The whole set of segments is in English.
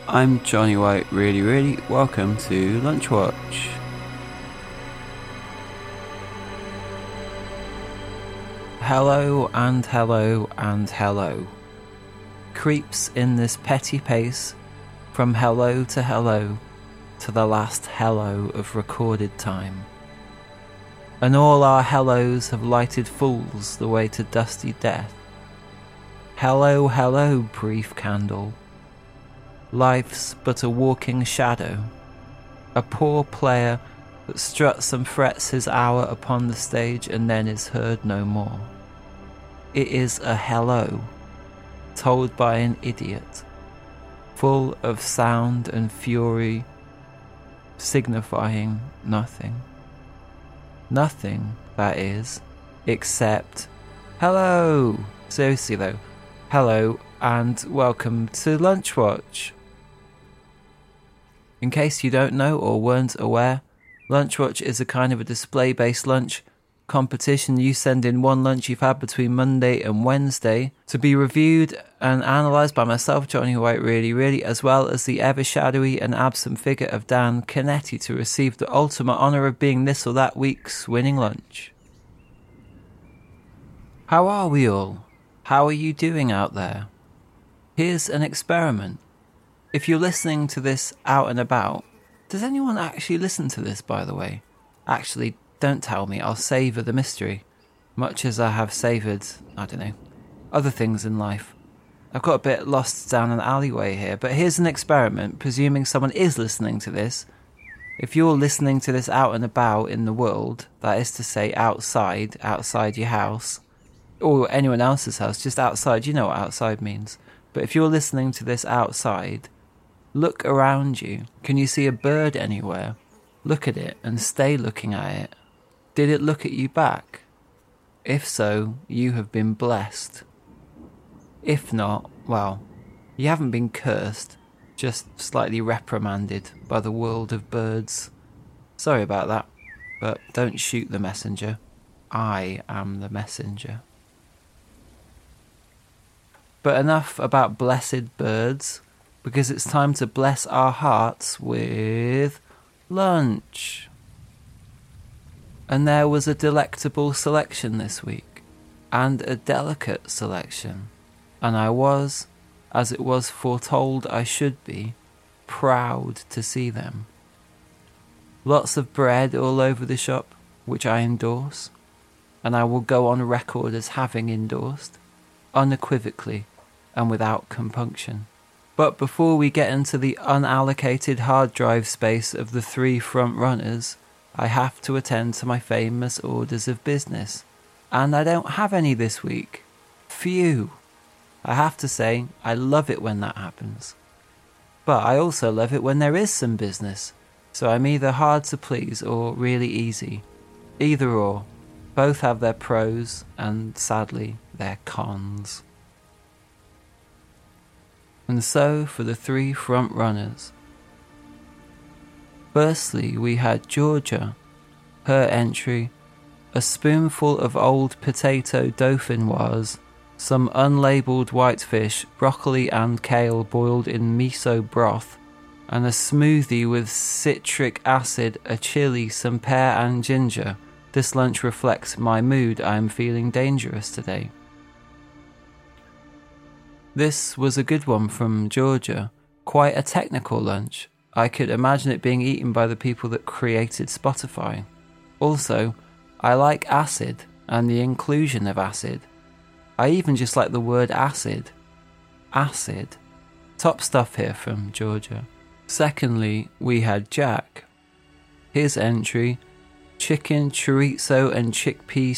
I'm Johnny White, really, welcome to Lunch Watch. Hello and hello and hello. Creeps in this petty pace, from hello to the last hello of recorded time. And all our hellos have lighted fools the way to dusty death. Hello, brief candle. Life's but a walking shadow, a poor player that struts and frets his hour upon the stage and then is heard no more. It is a hello, told by an idiot, full of sound and fury, signifying nothing. Nothing, that is, except hello. Seriously though, hello and welcome to Lunch Watch. In case you don't know or weren't aware, Lunch Watch is a kind of a display-based lunch competition. You send in one lunch you've had between Monday and Wednesday to be reviewed and analysed by myself, Johnny White, really, as well as the ever-shadowy and absent figure of Dan Canetti to receive the ultimate honour of being this or that week's winning lunch. How are we all? How are you doing out there? Here's an experiment. If you're listening to this out and about, does anyone actually listen to this, by the way? Actually, don't tell me, I'll savour the mystery, much as I have savoured, other things in life. I've got a bit lost down an alleyway here, but here's an experiment, presuming someone is listening to this. If you're listening to this out and about in the world, that is to say outside your house, or anyone else's house, just outside, you know what outside means. But if you're listening to this outside, look around you. Can you see a bird anywhere? Look at it and stay looking at it. Did it look at you back? If so, you have been blessed. If not, well, you haven't been cursed, just slightly reprimanded by the world of birds. Sorry about that, but don't shoot the messenger. I am the messenger. But enough about blessed birds, because it's time to bless our hearts with lunch. And there was a delectable selection this week, and a delicate selection, and I was, as it was foretold I should be, proud to see them. Lots of bread all over the shop, which I endorse, and I will go on record as having endorsed, unequivocally and without compunction. But before we get into the unallocated hard drive space of the three front runners, I have to attend to my famous orders of business. And I don't have any this week. Phew. I have to say, I love it when that happens. But I also love it when there is some business. So I'm either hard to please or really easy. Either or. Both have their pros and, sadly, their cons. And so for the three front runners. Firstly, we had Georgia. Her entry, a spoonful of old potato dauphinoise, some unlabelled whitefish, broccoli and kale boiled in miso broth, and a smoothie with citric acid, a chili, some pear and ginger. This lunch reflects my mood. I am feeling dangerous today. This was a good one from Georgia. Quite a technical lunch. I could imagine it being eaten by the people that created Spotify. Also, I like acid and the inclusion of acid. I even just like the word acid. Acid. Top stuff here from Georgia. Secondly, we had Jack. His entry, chicken, chorizo and chickpea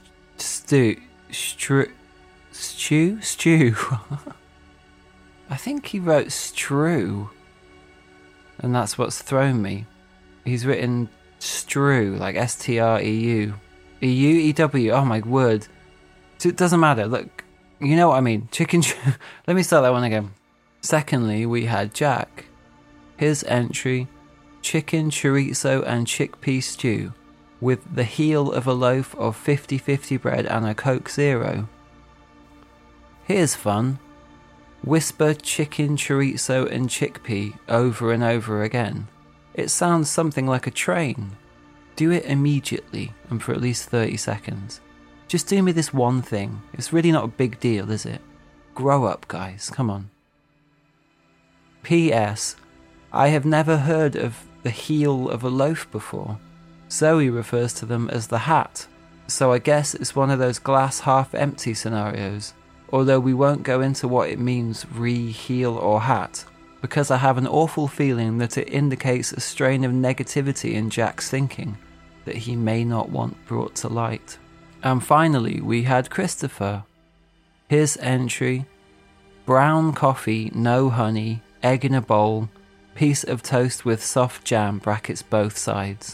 stew? I think he wrote strew. And that's what's thrown me. He's written strew, like S-T-R-E-U. E-U-E-W, oh my word. It doesn't matter, look, you know what I mean. Let me start that one again. Secondly, we had Jack. His entry, chicken, chorizo and chickpea stew, with the heel of a loaf of 50-50 bread and a Coke Zero. Here's fun. Whisper chicken, chorizo and chickpea over and over again. It sounds something like a train. Do it immediately and for at least 30 seconds. Just do me this one thing. It's really not a big deal, is it? Grow up, guys. Come on. P.S. I have never heard of the heel of a loaf before. Zoe refers to them as the hat, so I guess it's one of those glass half-empty scenarios, although we won't go into what it means heel or hat, because I have an awful feeling that it indicates a strain of negativity in Jack's thinking that he may not want brought to light. And finally, we had Christopher. His entry: brown coffee, no honey, egg in a bowl, piece of toast with soft jam brackets both sides.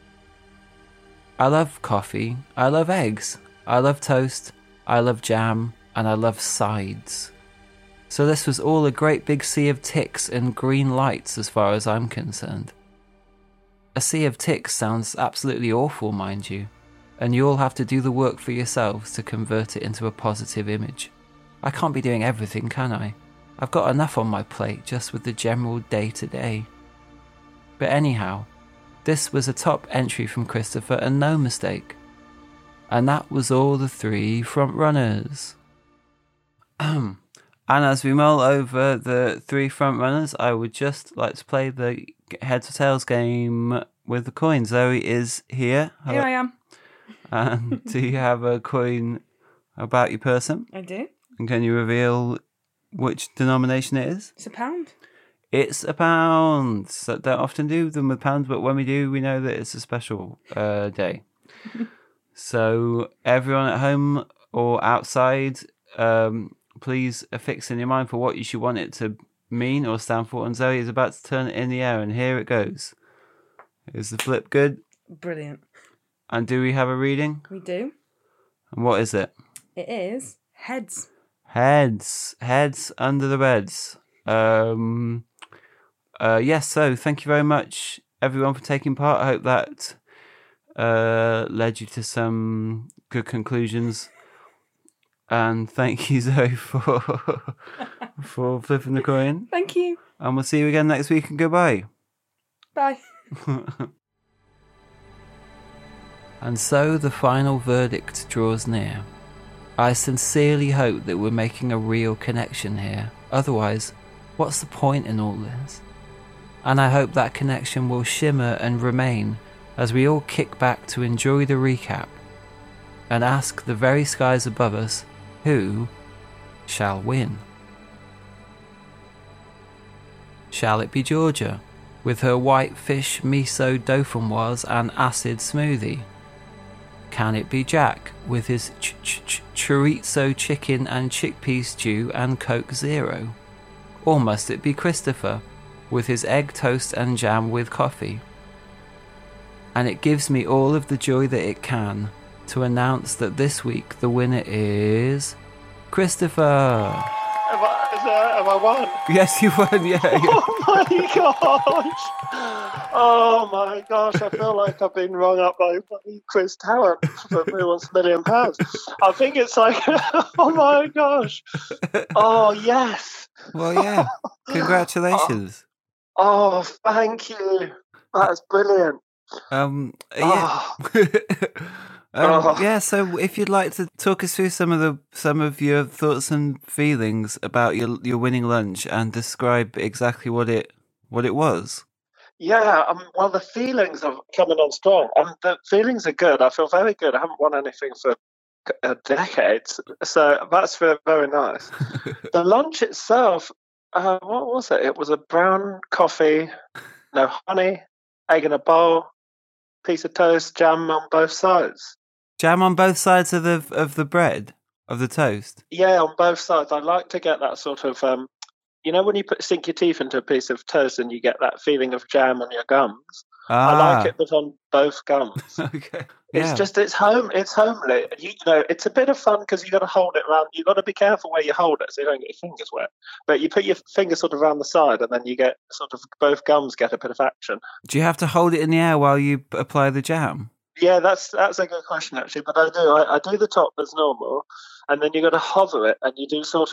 I love coffee, I love eggs, I love toast, I love jam, and I love sides. So this was all a great big sea of ticks and green lights as far as I'm concerned. A sea of ticks sounds absolutely awful, mind you, and you all have to do the work for yourselves to convert it into a positive image. I can't be doing everything, can I? I've got enough on my plate just with the general day-to-day. But anyhow, this was a top entry from Christopher and no mistake. And that was all the 3 front runners. And as we mull over the 3 front runners, I would just like to play the heads or tails game with the coin. Zoe is here. Here I am. And do you have a coin about your person? I do. And can you reveal which denomination it is? It's £1. It's £1. So don't often do them with pounds, but when we do, we know that it's a special day. So everyone at home or outside, please affix in your mind for what you should want it to mean or stand for. And Zoe is about to turn it in the air, and here it goes. Is the flip good? Brilliant. And do we have a reading? We do. And what is it? It is heads. Heads under the beds. Yes, so thank you very much, everyone, for taking part. I hope that led you to some good conclusions. And thank you, Zoe, for flipping the coin. Thank you. And we'll see you again next week, and goodbye. Bye. And so the final verdict draws near. I sincerely hope that we're making a real connection here. Otherwise, what's the point in all this? And I hope that connection will shimmer and remain as we all kick back to enjoy the recap and ask the very skies above us who shall win. Shall it be Georgia with her white fish miso dauphinoise and acid smoothie? Can it be Jack with his chorizo chicken and chickpea stew and Coke Zero? Or must it be Christopher with his egg toast and jam with coffee? And it gives me all of the joy that it can to announce that this week the winner is Christopher. Have I won? Yes, you won, yeah. Oh my gosh, I feel like I've been rung up by Chris Tarrant for Who Wants £1 Million. I think it's like, oh my gosh. Oh, yes. Well, yeah. Congratulations. Oh, thank you. That's brilliant. Yeah. Yeah, so if you'd like to talk us through some of your thoughts and feelings about your winning lunch and describe exactly what it was. Yeah, well, the feelings are coming on strong. The feelings are good. I feel very good. I haven't won anything for decades, so that's very nice. The lunch itself, what was it? It was a brown coffee, no honey, egg in a bowl, piece of toast, jam on both sides. Jam on both sides of the bread, of the toast? Yeah, on both sides. I like to get that sort of, when you sink your teeth into a piece of toast and you get that feeling of jam on your gums. I like it, but on both gums. Okay. Yeah. It's homely. It's a bit of fun because you got to hold it around. You got to be careful where you hold it so you don't get your fingers wet. But you put your finger sort of around the side, and then you get sort of both gums get a bit of action. Do you have to hold it in the air while you apply the jam? Yeah, that's a good question actually. But I do. I do the top as normal, and then you got to hover it, and you do sort of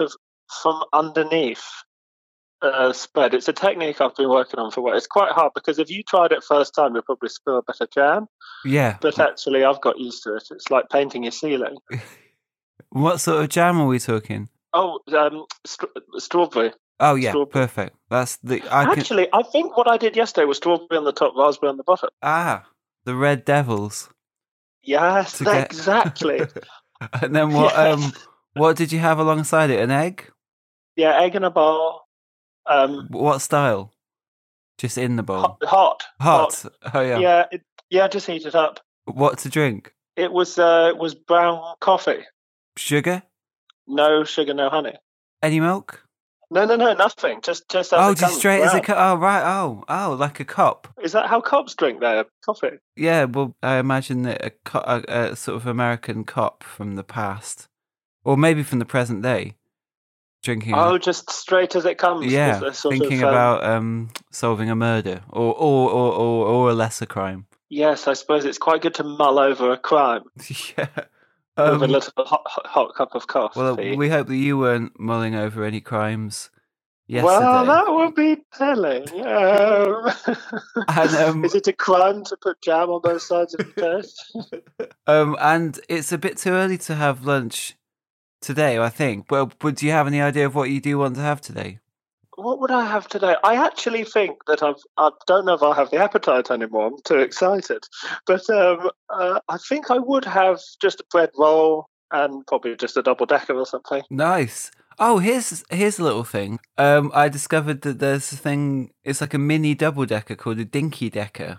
from underneath spread. It's a technique I've been working on for a while. It's quite hard because if you tried it first time, you'll probably spill a bit of jam. Yeah. But actually, I've got used to it. It's like painting your ceiling. What sort of jam are we talking? Oh, strawberry. Oh, yeah, Strawberry. perfect. That's Actually, I think what I did yesterday was strawberry on the top, raspberry on the bottom. The Red Devils. Yes, exactly. And then what? Yes. What did you have alongside it? An egg? Yeah, egg in a bowl. What style? Just in the bowl. Hot. Oh yeah. Yeah. Just heat it up. What to drink? It was brown coffee. Sugar? No sugar, no honey. Any milk? No, nothing. Just as it comes, just straight as a brown. cup. Oh right. Oh, like a cup. Is that how cops drink their coffee? Yeah. Well, I imagine that a sort of American cop from the past, or maybe from the present day, drinking. Just straight as it comes. Yeah, with a sort thinking of, about solving a murder or a lesser crime. Yes, I suppose it's quite good to mull over a crime Yeah. with a little hot cup of coffee. Well, we hope that you weren't mulling over any crimes yesterday. Well, that would be telling. And, is it a crime to put jam on both sides of the toast? And it's a bit too early to have lunch today, I think. Well, do you have any idea of what you do want to have today? What would I have today? I actually think that I don't know if I'll have the appetite anymore. I'm too excited. But I think I would have just a bread roll and probably just a double-decker or something. Nice. Oh, here's a little thing. I discovered that there's a thing, it's like a mini double-decker called a dinky decker.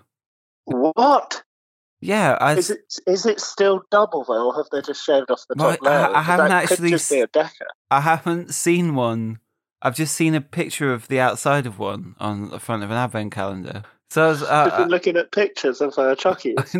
What? Yeah. Is it still double, though, or have they just shaved off the top layer? I haven't Could just be a decker. I haven't seen one. I've just seen a picture of the outside of one on the front of an advent calendar. So I was You've been looking at pictures of Chuckies.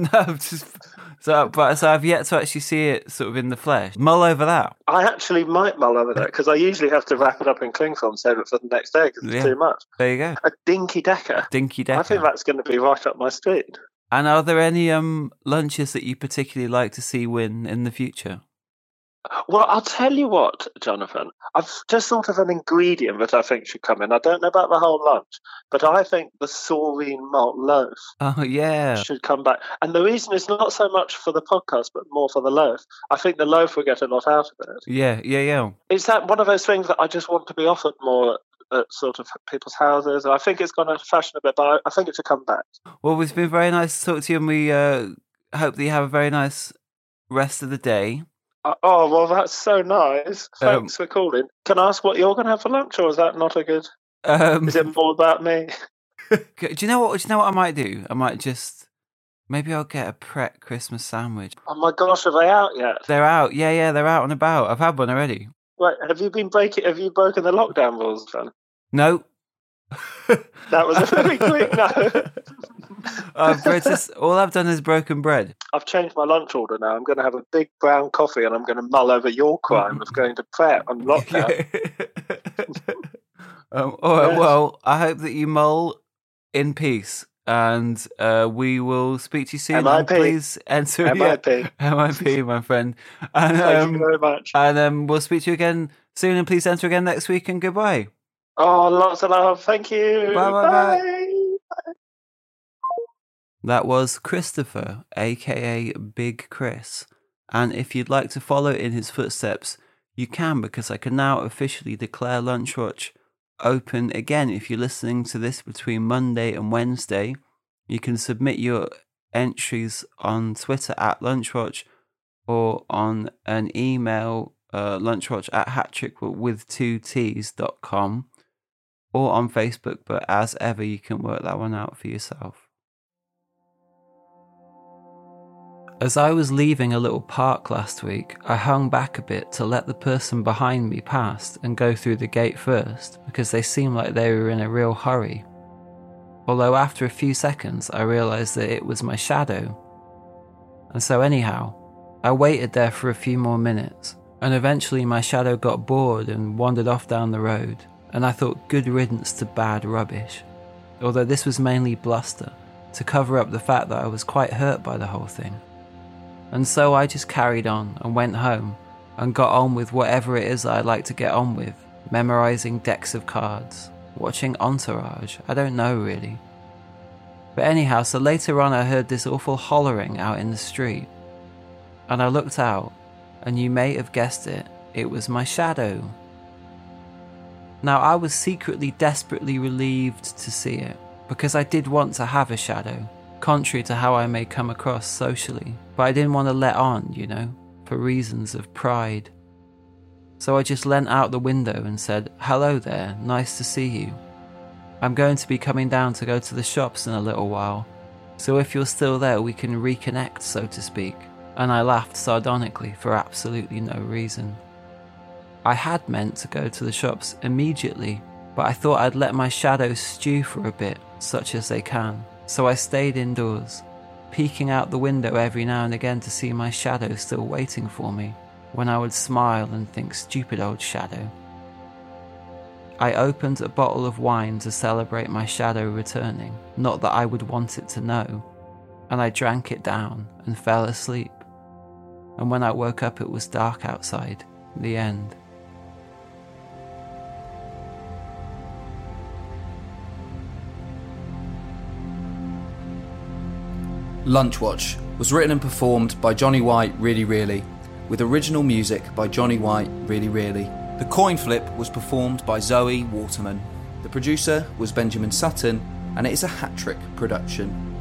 No, so I've yet to actually see it sort of in the flesh. Mull over that. I actually might mull over that because I usually have to wrap it up in cling film, save it for the next day because it's too much. There you go. A dinky decker. Dinky decker. I think that's going to be right up my street. And are there any lunches that you particularly like to see win in the future? Well, I'll tell you what, Jonathan. I've just thought of an ingredient that I think should come in. I don't know about the whole lunch, but I think the saurine malt loaf should come back. And the reason is not so much for the podcast, but more for the loaf. I think the loaf will get a lot out of it. Yeah. Is that one of those things that I just want to be offered more at sort of people's houses? I think it's gone out of fashion a bit, but I think it should come back. Well, it's been very nice to talk to you, and we hope that you have a very nice rest of the day. Oh, well, that's so nice. Thanks for calling. Can I ask what you're going to have for lunch, or is that not a good... is it more about me? Do you know what I might do? I might just... Maybe I'll get a Pret Christmas sandwich. Oh, my gosh, are they out yet? They're out. Yeah, they're out and about. I've had one already. Right, have you broken the lockdown rules, then? No. That was a very quick no. All I've done is broken bread. I've changed my lunch order now. I'm going to have a big brown coffee and I'm going to mull over your crime of going to Pret on lockdown. All right, well, I hope that you mull in peace and we will speak to you soon. MIP. Please enter MIP. MIP, my friend. And, thank you very much. And we'll speak to you again soon and please enter again next week and goodbye. Oh, lots of love. Thank you. Bye. That was Christopher, aka Big Chris. And if you'd like to follow in his footsteps, you can, because I can now officially declare Lunchwatch open again. If you're listening to this between Monday and Wednesday, you can submit your entries on Twitter at Lunchwatch or on an email, lunchwatch@hattrickwith2ts.com. or on Facebook, but as ever, you can work that one out for yourself. As I was leaving a little park last week, I hung back a bit to let the person behind me pass and go through the gate first, because they seemed like they were in a real hurry. Although after a few seconds, I realised that it was my shadow. And so anyhow, I waited there for a few more minutes, and eventually my shadow got bored and wandered off down the road. And I thought good riddance to bad rubbish, although this was mainly bluster, to cover up the fact that I was quite hurt by the whole thing. And so I just carried on and went home and got on with whatever it is that I like to get on with, memorising decks of cards, watching Entourage, I don't know really. But anyhow, so later on I heard this awful hollering out in the street, and I looked out, and you may have guessed it, it was my shadow. Now I was secretly desperately relieved to see it, because I did want to have a shadow, contrary to how I may come across socially, but I didn't want to let on, you know, for reasons of pride. So I just leant out the window and said, "Hello there, nice to see you. I'm going to be coming down to go to the shops in a little while, so if you're still there we can reconnect, so to speak." And I laughed sardonically for absolutely no reason. I had meant to go to the shops immediately, but I thought I'd let my shadow stew for a bit, such as they can, so I stayed indoors, peeking out the window every now and again to see my shadow still waiting for me, when I would smile and think, stupid old shadow. I opened a bottle of wine to celebrate my shadow returning, not that I would want it to know, and I drank it down and fell asleep. And when I woke up it was dark outside. The end. Lunch Watch was written and performed by Johnny White Really Really, with original music by Johnny White Really Really. The coin flip was performed by Zoe Waterman. The producer was Benjamin Sutton, and it is a hat-trick production.